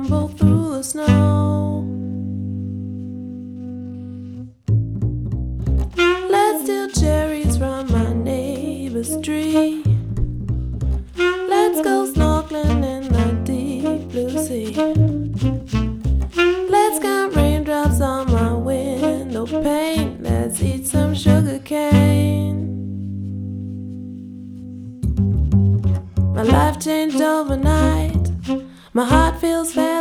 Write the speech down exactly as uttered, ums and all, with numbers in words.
stumble through the snow. Let's steal cherries from my neighbor's tree. Let's go snorkeling in the deep blue sea. Let's count raindrops on my window pane. Let's eat some sugar cane. My life changed overnight. My heart feels fair.